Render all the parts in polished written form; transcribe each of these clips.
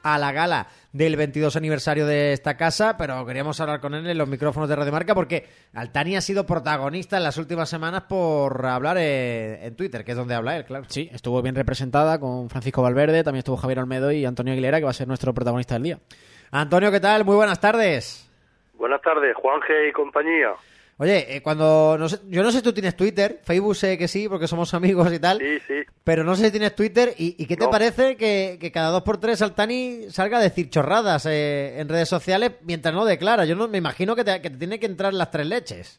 a la gala del 22 aniversario de esta casa, pero queríamos hablar con él en los micrófonos de Radio Marca porque Altani ha sido protagonista en las últimas semanas por hablar en Twitter, que es donde habla él, claro. Sí, estuvo bien representada con Francisco Valverde, también estuvo Javier Olmedo y Antonio Aguilera, que va a ser nuestro protagonista del día. Antonio, ¿qué tal? Muy buenas tardes. Buenas tardes, Juanje y compañía. Oye, yo no sé si tú tienes Twitter, Facebook sé que sí, porque somos amigos y tal. Sí. Pero no sé si tienes Twitter y ¿qué te parece que cada 2x3 Altani salga a decir chorradas en redes sociales mientras no declara? Yo no me imagino que te tiene que entrar las tres leches.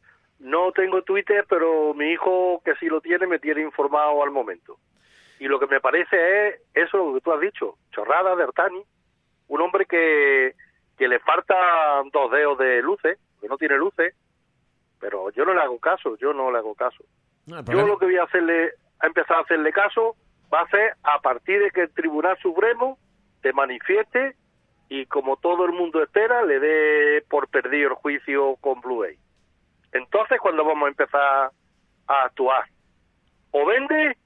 No tengo Twitter, pero mi hijo, que sí lo tiene, me tiene informado al momento. Y lo que me parece es eso lo que tú has dicho, chorradas de Altani, un hombre que le faltan 2 dedos de luces, que no tiene luces, pero yo no le hago caso. Yo lo que voy a empezar a hacerle caso va a ser a partir de que el Tribunal Supremo se manifieste y, como todo el mundo espera, le dé por perdido el juicio con Blue Bay. Entonces, cuando vamos a empezar a actuar, o vende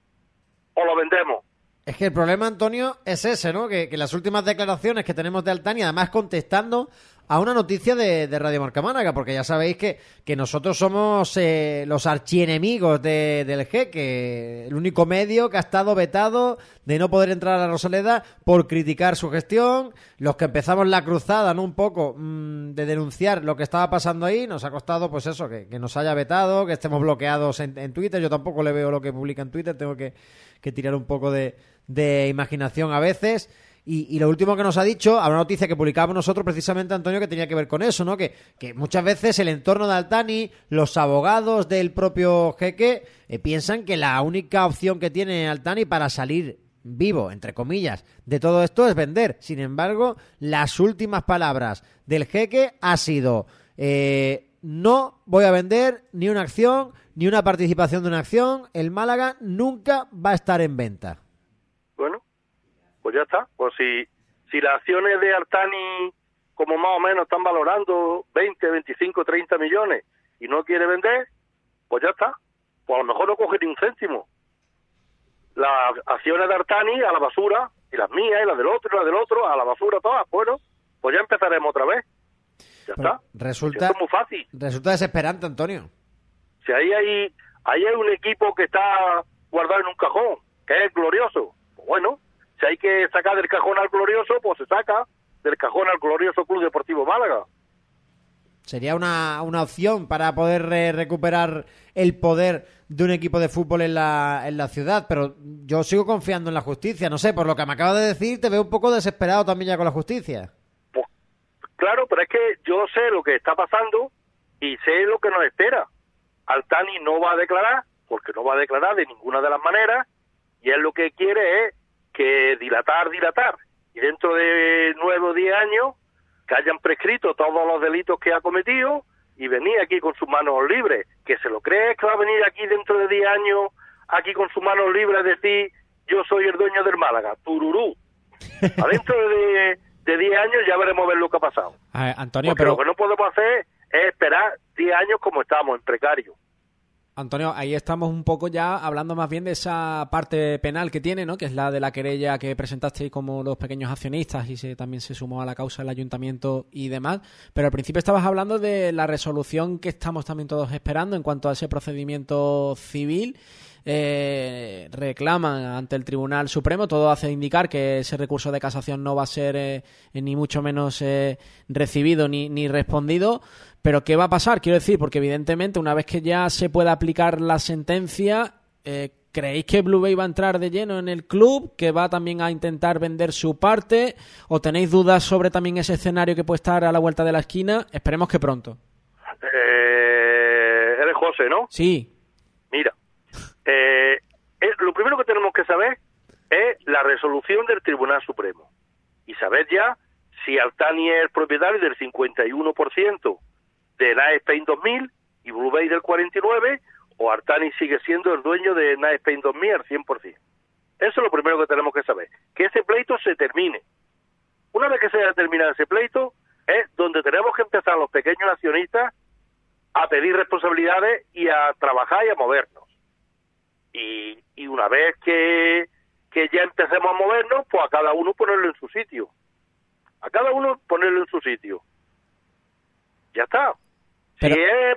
o lo vendemos. Es que el problema, Antonio, es ese, ¿no? Que las últimas declaraciones que tenemos de Altani, además contestando a una noticia de Radio Marca Málaga, porque ya sabéis que nosotros somos los archienemigos del Jeque, el único medio que ha estado vetado de no poder entrar a la Rosaleda por criticar su gestión, los que empezamos la cruzada, ¿no? Un poco de denunciar lo que estaba pasando ahí, nos ha costado pues eso, que nos haya vetado, que estemos bloqueados en Twitter. Yo tampoco le veo lo que publica en Twitter, tengo que tirar un poco de imaginación a veces. Y lo último que nos ha dicho, a una noticia que publicábamos nosotros precisamente, Antonio, que tenía que ver con eso, ¿no? Que muchas veces el entorno de Altani, los abogados del propio Jeque, piensan que la única opción que tiene Altani para salir vivo, entre comillas, de todo esto es vender. Sin embargo, las últimas palabras del Jeque ha sido no voy a vender ni una acción, ni una participación de una acción. El Málaga nunca va a estar en venta. Bueno, pues ya está. Pues si las acciones de Altani, como más o menos están valorando 20, 25, 30 millones y no quiere vender, pues ya está. Pues a lo mejor no coge ni un céntimo. Las acciones de Altani a la basura, y las mías, y las del otro, a la basura todas. Bueno, pues ya empezaremos otra vez. Ya Pero está. Resulta, es muy fácil. Resulta desesperante, Antonio. Si ahí hay un equipo que está guardado en un cajón, que es el Glorioso. Pues bueno, si hay que sacar del cajón al Glorioso, pues se saca del cajón al Glorioso Club Deportivo Málaga. Sería una opción para poder recuperar el poder de un equipo de fútbol en la ciudad, pero yo sigo confiando en la justicia. No sé, por lo que me acabas de decir, te veo un poco desesperado también ya con la justicia. Pues claro, pero es que yo sé lo que está pasando y sé lo que nos espera. Altani no va a declarar, porque no va a declarar de ninguna de las maneras, y él lo que quiere es que dilatar, y dentro de 9 o 10 años que hayan prescrito todos los delitos que ha cometido y venir aquí con sus manos libres. ¿Que se lo cree que va a venir aquí dentro de 10 años, aquí con sus manos libres, a decir yo soy el dueño del Málaga? Tururú. Adentro de 10 años ya veremos ver lo que ha pasado. Antonio, porque pero lo que no podemos hacer es esperar 10 años como estamos, en precario. Antonio, ahí estamos un poco ya hablando más bien de esa parte penal que tiene, ¿no? Que es la de la querella que presentasteis como los pequeños accionistas y también se sumó a la causa el ayuntamiento y demás. Pero al principio estabas hablando de la resolución que estamos también todos esperando en cuanto a ese procedimiento civil. Reclaman ante el Tribunal Supremo, todo hace indicar que ese recurso de casación no va a ser ni mucho menos recibido ni respondido. Pero ¿qué va a pasar? Quiero decir, porque evidentemente una vez que ya se pueda aplicar la sentencia, ¿creéis que Blue Bay va a entrar de lleno en el club, que va también a intentar vender su parte, o tenéis dudas sobre también ese escenario que puede estar a la vuelta de la esquina? Esperemos que pronto. Eres José, ¿no? Sí. Mira, lo primero que tenemos que saber es la resolución del Tribunal Supremo y saber ya si Altani es el propietario del 51% de Night Spain 2000 y Blue Bay del 49%, o Altani sigue siendo el dueño de Night Spain 2000 al 100%. Eso es lo primero que tenemos que saber, que ese pleito se termine. Una vez que se haya terminado ese pleito, es donde tenemos que empezar los pequeños accionistas a pedir responsabilidades y a trabajar y a movernos. Y una vez que que ya empecemos a movernos, pues a cada uno ponerlo en su sitio. A cada uno ponerlo en su sitio. Ya está. Pero... Si es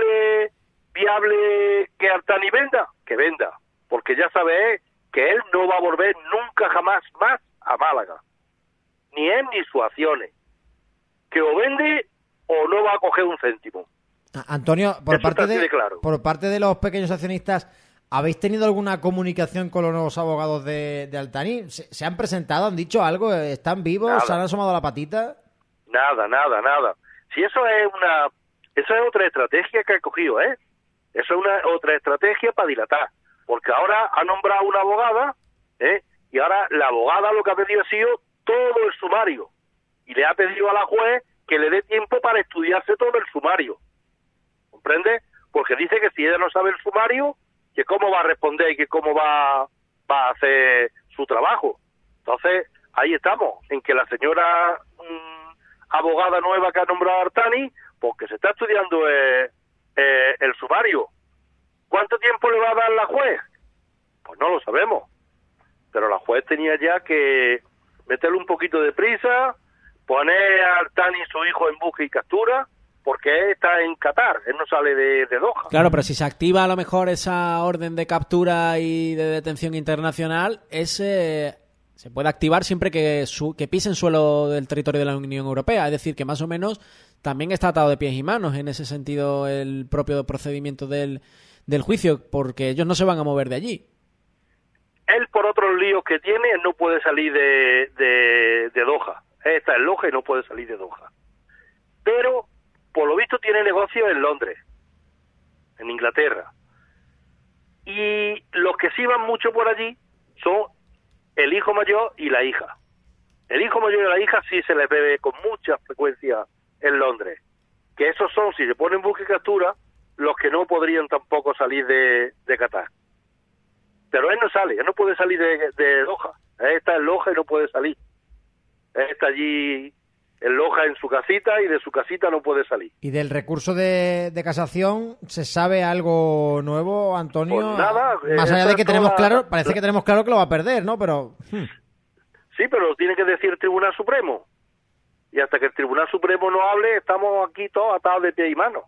viable que Artani venda, que venda. Porque ya sabes que él no va a volver nunca jamás más a Málaga. Ni él ni sus acciones. Que o vende o no va a coger un céntimo. Antonio, por Eso está así de claro. por parte de los pequeños accionistas, ¿habéis tenido alguna comunicación con los nuevos abogados de Altani? ¿Se han presentado? ¿Han dicho algo? ¿Están vivos? Nada. ¿Se han asomado a la patita? Nada. Si eso es otra estrategia que ha cogido, ¿eh? Eso es otra estrategia para dilatar. Porque ahora ha nombrado una abogada, ¿eh? Y ahora la abogada lo que ha pedido ha sido todo el sumario. Y le ha pedido a la juez que le dé tiempo para estudiarse todo el sumario. ¿Comprende? Porque dice que si ella no sabe el sumario, que cómo va a responder y que cómo va a hacer su trabajo. Entonces, ahí estamos, en que la señora abogada nueva que ha nombrado Artani, porque se está estudiando el sumario. ¿Cuánto tiempo le va a dar la juez? Pues no lo sabemos. Pero la juez tenía ya que meterle un poquito de prisa, poner a Artani y su hijo en busca y captura, porque él está en Qatar, él no sale de Doha. Claro, pero si se activa a lo mejor esa orden de captura y de detención internacional, se puede activar siempre que pisen suelo del territorio de la Unión Europea. Es decir, que más o menos también está atado de pies y manos en ese sentido el propio procedimiento del juicio, porque ellos no se van a mover de allí. Él, por otros líos que tiene, no puede salir de Doha. Él está en Loja y no puede salir de Doha. Pero, por lo visto, tiene negocios en Londres, en Inglaterra. Y los que sí van mucho por allí son el hijo mayor y la hija. El hijo mayor y la hija sí se les ve con mucha frecuencia en Londres. Que esos son, si se ponen busca y captura, los que no podrían tampoco salir de Qatar. Pero él no sale, él no puede salir de Loja. Él está en Loja y no puede salir. Él está allí en Loja en su casita y de su casita no puede salir. ¿Y del recurso de casación se sabe algo nuevo, Antonio? Pues nada. Más allá de que tenemos claro, parece que tenemos claro que lo va a perder, ¿no? Pero sí, pero lo tiene que decir el Tribunal Supremo. Y hasta que el Tribunal Supremo no hable, estamos aquí todos atados de pie y mano.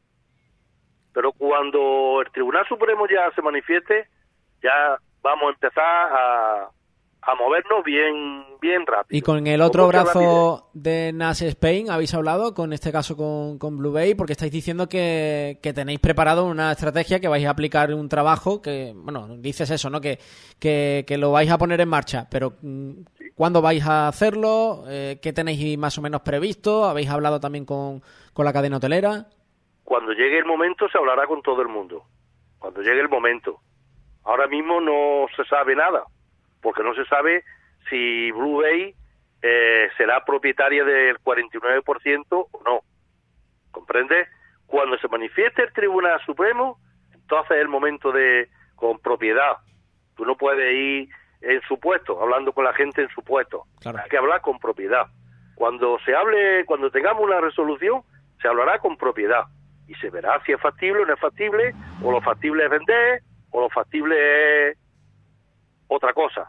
Pero cuando el Tribunal Supremo ya se manifieste, ya vamos a empezar a movernos bien rápido. Y con el otro brazo de Nas Spain, ¿habéis hablado con este caso con Blue Bay? Porque estáis diciendo que tenéis preparado una estrategia, que vais a aplicar un trabajo que, bueno, dices eso, ¿no? Que lo vais a poner en marcha, pero ¿cuándo vais a hacerlo? ¿Qué tenéis más o menos previsto? ¿Habéis hablado también con la cadena hotelera? Cuando llegue el momento se hablará con todo el mundo. Cuando llegue el momento. Ahora mismo no se sabe nada, porque no se sabe si Blue Bay será propietaria del 49% o no. ¿Comprende? Cuando se manifieste el Tribunal Supremo, entonces es el momento con propiedad. Tú no puedes ir en supuesto, hablando con la gente en supuesto. Claro. Hay que hablar con propiedad. Cuando tengamos una resolución, se hablará con propiedad. Y se verá si es factible o no es factible, o lo factible es vender, o lo factible es otra cosa.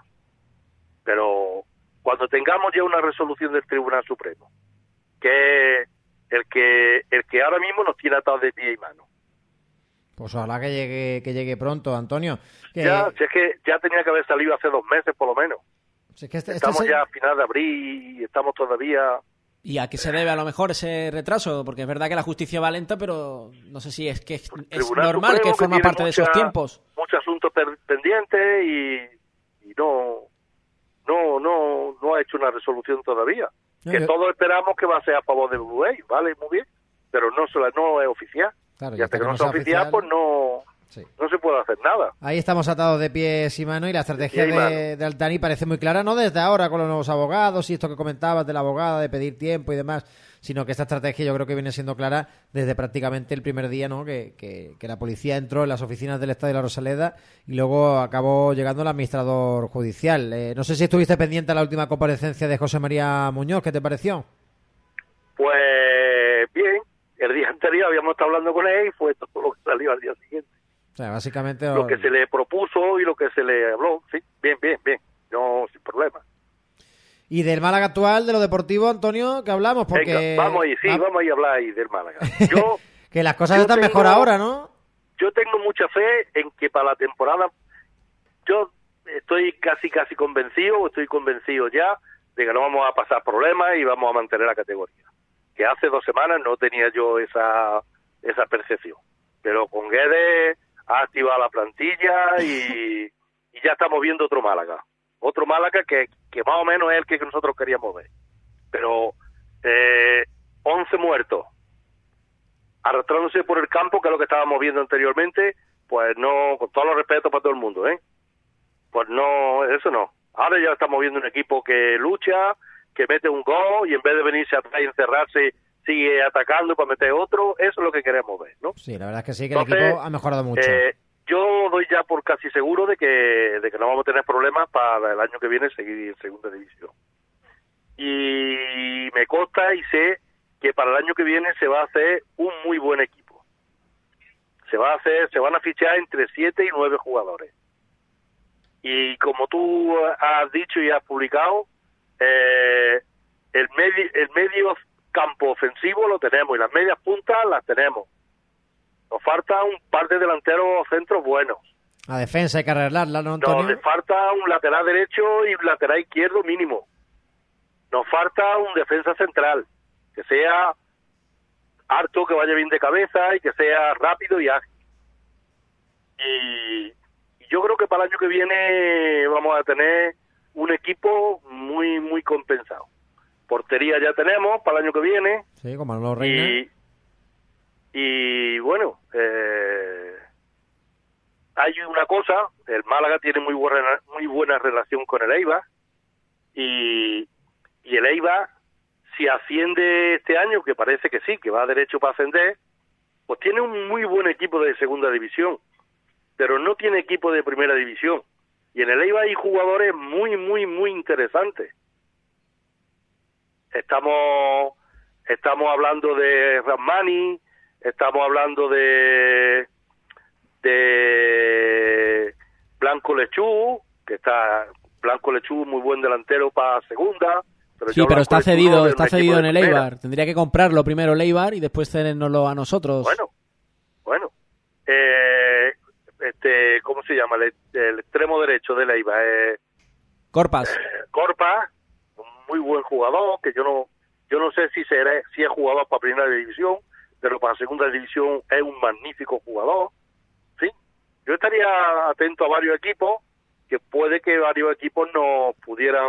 Pero cuando tengamos ya una resolución del Tribunal Supremo, que es el que ahora mismo nos tiene atados de pie y mano. Pues ojalá que llegue pronto, Antonio. Si es que ya tenía que haber salido hace 2 meses por lo menos. Si es que estamos ya a final de abril y estamos todavía... ¿Y a qué se debe a lo mejor ese retraso? Porque es verdad que la justicia va lenta, pero no sé si es que es normal, que forma parte de esos tiempos. Muchos asuntos pendientes y no ha hecho una resolución todavía. Todos esperamos que va a ser a favor de Blue Bay, vale, muy bien, pero no es oficial. Claro, y hasta que no sea oficial, pues no se puede hacer nada. Ahí estamos atados de pies y manos y la estrategia de Altani parece muy clara, no desde ahora con los nuevos abogados y esto que comentabas de la abogada, de pedir tiempo y demás, sino que esta estrategia yo creo que viene siendo clara desde prácticamente el primer día, ¿no? Que la policía entró en las oficinas del Estadio de la Rosaleda y luego acabó llegando el administrador judicial. No sé si estuviste pendiente de la última comparecencia de José María Muñoz, ¿qué te pareció? Pues bien, el día anterior habíamos estado hablando con él y fue todo lo que salió al día siguiente. O sea, básicamente... Lo que se le propuso y lo que se le habló, sí, bien. no, sin problema. Y del Málaga actual, de lo deportivo, Antonio, que hablamos, porque... Venga, vamos a hablar ahí del Málaga. Yo, que las cosas están mejor ahora, ¿no? Yo tengo mucha fe en que para la temporada, yo estoy casi convencido ya de que no vamos a pasar problemas y vamos a mantener la categoría. Que hace 2 semanas no tenía yo esa percepción. Pero con Guedes ha activado la plantilla y ya estamos viendo otro Málaga. Otro Málaga que más o menos es el que nosotros queríamos ver. Pero 11 muertos, arrastrándose por el campo, que es lo que estábamos viendo anteriormente, pues no, con todos los respetos para todo el mundo, pues no, eso no. Ahora ya estamos viendo un equipo que lucha, que mete un gol y en vez de venirse atrás y encerrarse, sigue atacando para meter otro. Eso es lo que queremos ver, ¿no? Sí, la verdad es que sí, que entonces, el equipo ha mejorado mucho. Yo doy ya por casi seguro de que no vamos a tener problemas para el año que viene seguir en segunda división. Y me consta y sé que para el año que viene se va a hacer un muy buen equipo. Se van a fichar entre 7 y 9 jugadores. Y como tú has dicho y has publicado, el medio campo ofensivo lo tenemos y las medias puntas las tenemos. Nos falta un par de delanteros centros buenos. La defensa hay que arreglarla, ¿no, Antonio? Nos falta un lateral derecho y un lateral izquierdo mínimo. Nos falta un defensa central que sea harto, que vaya bien de cabeza y que sea rápido y ágil. Y yo creo que para el año que viene vamos a tener un equipo muy, muy compensado. Portería ya tenemos para el año que viene. Sí, como los Reina. Y bueno, hay una cosa, el Málaga tiene muy buena relación con el Eibar y el Eibar, si asciende este año, que parece que sí, que va derecho para ascender, pues tiene un muy buen equipo de segunda división, pero no tiene equipo de primera división. Y en el Eibar hay jugadores muy, muy, muy interesantes. Estamos hablando de Rahmani, estamos hablando de Blanco Lechú, que está Blanco Lechú, muy buen delantero para segunda. Sí, pero está cedido en el Eibar. Tendría que comprarlo primero el Eibar y después cedernoslo a nosotros. Bueno. ¿Cómo se llama? El extremo derecho del Eibar. Corpas. Corpas, un muy buen jugador, que yo no sé si es jugador para primera división, pero para segunda división es un magnífico jugador. Sí, yo estaría atento a varios equipos, que puede que varios equipos nos pudieran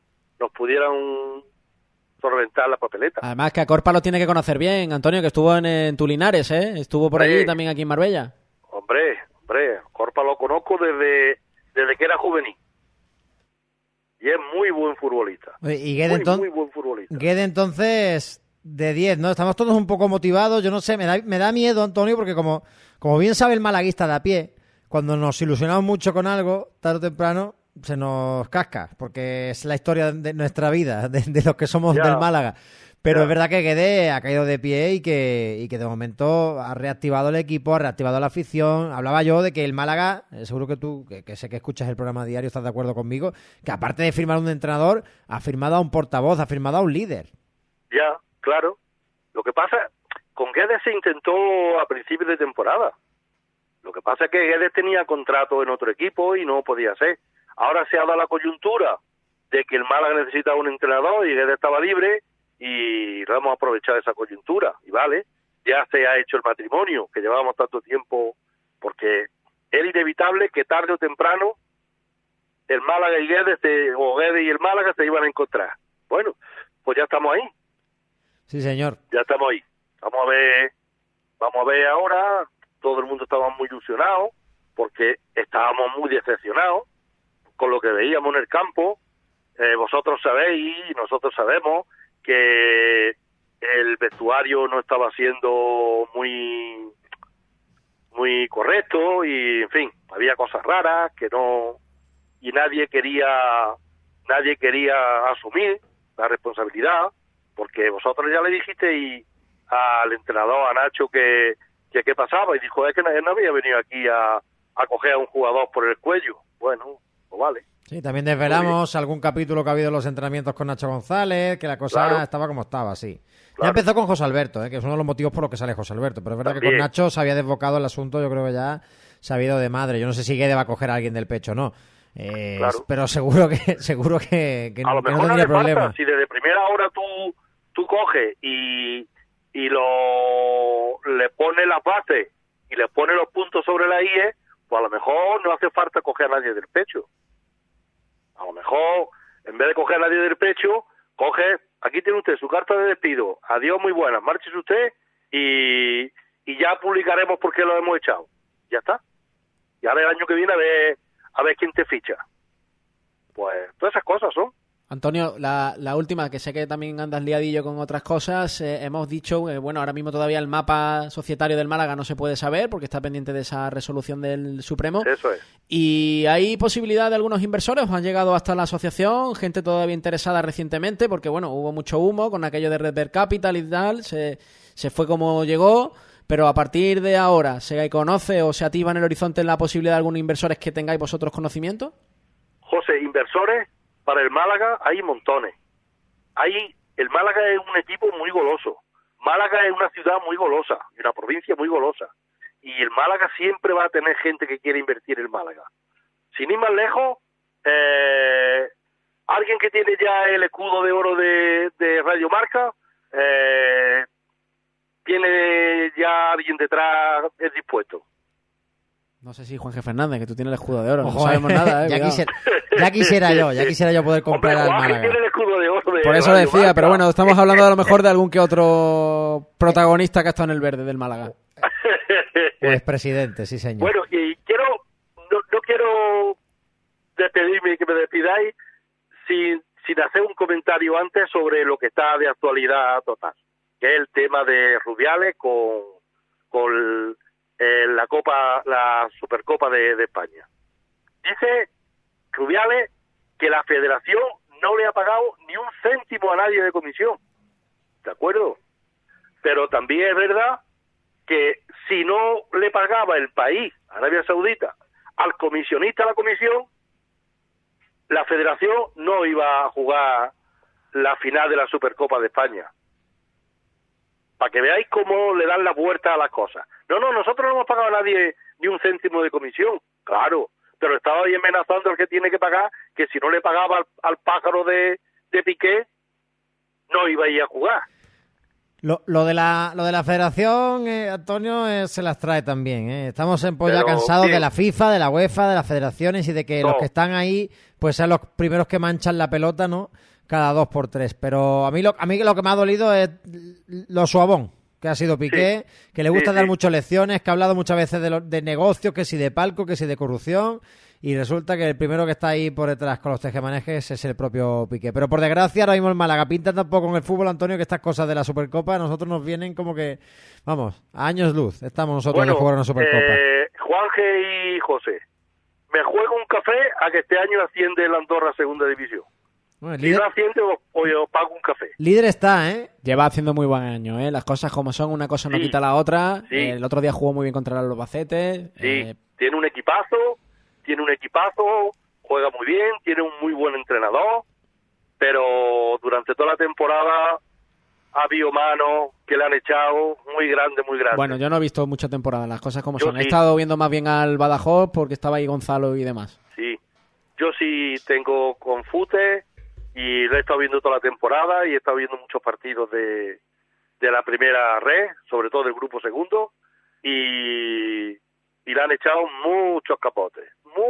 solventar la papeleta. Además que a Corpa lo tiene que conocer bien, Antonio, que estuvo en Tulinares, estuvo por allí también aquí en Marbella. Hombre, Corpa lo conozco desde que era juvenil. Y es muy buen futbolista. Y Guede muy buen futbolista. Guede entonces de 10, ¿no? Estamos todos un poco motivados. Yo no sé, me da miedo, Antonio, porque como bien sabe el malaguista de a pie, cuando nos ilusionamos mucho con algo, tarde o temprano se nos casca, porque es la historia de nuestra vida, de los que somos del Málaga. Pero es verdad que Guede ha caído de pie y que de momento ha reactivado el equipo, ha reactivado la afición. Hablaba yo de que el Málaga, seguro que tú, que sé que escuchas el programa diario, estás de acuerdo conmigo, que aparte de firmar un entrenador, ha firmado a un portavoz, ha firmado a un líder. Ya, claro. Lo que pasa, con Guede se intentó a principios de temporada. Lo que pasa es que Guede tenía contrato en otro equipo y no podía ser. Ahora se ha dado la coyuntura de que el Málaga necesitaba un entrenador y Guede estaba libre, y lo hemos aprovechado esa coyuntura. Y vale, ya se ha hecho el matrimonio, que llevábamos tanto tiempo, porque era inevitable que tarde o temprano el Málaga y Guede, o Guede y el Málaga se iban a encontrar. Bueno, pues ya estamos ahí. Sí, señor. Ya estamos ahí. Vamos a ver ahora. Todo el mundo estaba muy ilusionado, porque estábamos muy decepcionados con lo que veíamos en el campo. Vosotros sabéis y nosotros sabemos que el vestuario no estaba siendo muy correcto y, en fin, había cosas raras que no, y nadie quería asumir la responsabilidad, porque vosotros ya le dijisteis al entrenador, a Nacho, que qué pasaba, y dijo, es que él no había venido aquí a coger a un jugador por el cuello. Bueno, pues vale. Sí, también desvelamos algún capítulo que ha habido en los entrenamientos con Nacho González, que la cosa estaba como estaba, sí. Claro. Ya empezó con José Alberto, que es uno de los motivos por los que sale José Alberto, pero es verdad que con Nacho se había desbocado el asunto, yo creo que ya se ha ido de madre. Yo no sé si Guede va a coger a alguien del pecho o no, pero seguro que a lo mejor no tendría problema. Si desde primera hora tú coges y le pones las bases y le pones los puntos sobre la IE, pues a lo mejor no hace falta coger a nadie del pecho. A lo mejor, en vez de coger a nadie del pecho, aquí tiene usted su carta de despido, adiós, muy buenas, márchese usted y ya publicaremos por qué lo hemos echado. Ya está. Y ahora el año que viene a ver quién te ficha. Pues todas esas cosas son. Antonio, la última, que sé que también andas liadillo con otras cosas, hemos dicho, bueno, ahora mismo todavía el mapa societario del Málaga no se puede saber porque está pendiente de esa resolución del Supremo. Eso es. ¿Y hay posibilidad de algunos inversores? ¿Os han llegado hasta la asociación? ¿Gente todavía interesada recientemente? Porque, bueno, hubo mucho humo con aquello de Red Capital y tal, se fue como llegó, pero a partir de ahora, ¿se conoce o se activa en el horizonte la posibilidad de algunos inversores que tengáis vosotros conocimiento? José, inversores... Para el Málaga hay montones. El Málaga es un equipo muy goloso. Málaga es una ciudad muy golosa, una provincia muy golosa. Y el Málaga siempre va a tener gente que quiere invertir en Málaga. Sin ir más lejos, alguien que tiene ya el escudo de oro de Radio Marca, tiene ya alguien detrás, es dispuesto. No sé si Juanje Fernández, que tú tienes el escudo de oro. Ojo, no sabemos nada, ya quisiera yo poder comprar al Málaga. Tiene el escudo de oro por eso lo decía, pero bueno, estamos hablando a lo mejor de algún que otro protagonista que ha estado en el verde del Málaga. Pues presidente, sí señor. Bueno, y no quiero despedirme y que me despidáis sin hacer un comentario antes sobre lo que está de actualidad total, que es el tema de Rubiales con la Supercopa de España. Dice Rubiales que la Federación no le ha pagado ni un céntimo a nadie de comisión, ¿de acuerdo? Pero también es verdad que si no le pagaba el país, Arabia Saudita, al comisionista de la comisión, la Federación no iba a jugar la final de la Supercopa de España. Para que veáis cómo le dan la vuelta a las cosas. No, nosotros no hemos pagado a nadie ni un céntimo de comisión. Claro, pero estaba ahí amenazando al que tiene que pagar, que si no le pagaba al pájaro de Piqué, no iba a ir a jugar. Lo de la Federación, Antonio, se las trae también. Estamos ya cansados de la FIFA, de la UEFA, de las federaciones y de que los que están ahí pues sean los primeros que manchan la pelota, ¿no? Cada 2x3. Pero a mí lo que me ha dolido es lo suavón que ha sido Piqué, que le gusta dar muchas lecciones, que ha hablado muchas veces de negocios, que si de palco, que si de corrupción, y resulta que el primero que está ahí por detrás con los tejemanejes es el propio Piqué. Pero por desgracia ahora mismo el Málaga pinta tampoco en el fútbol, Antonio, que estas cosas de la Supercopa a nosotros nos vienen como que, vamos, a años luz estamos nosotros de jugar una Supercopa. Juanje y José, me juego un café a que este año asciende el Andorra a Segunda División. Bueno, si no asciende, os pago un café. Líder está, ¿eh? Lleva haciendo muy buen año, ¿eh? Las cosas como son, una cosa no quita la otra. El otro día jugó muy bien contra el Albacete. Tiene un equipazo, juega muy bien, tiene un muy buen entrenador, pero durante toda la temporada ha habido manos que le han echado muy grande. Bueno, yo no he visto mucha temporada, las cosas como son. Sí. He estado viendo más bien al Badajoz porque estaba ahí Gonzalo y demás. Sí, yo sí tengo Confute y lo he estado viendo toda la temporada y he estado viendo muchos partidos de la primera red, sobre todo del grupo segundo, y le han echado muchos capotes.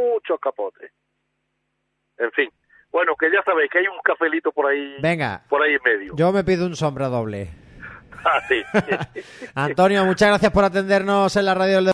En fin, bueno, que ya sabéis que hay un cafelito por ahí. Venga, por ahí en medio. Yo me pido un sombra doble. Sí. Antonio, muchas gracias por atendernos en la radio del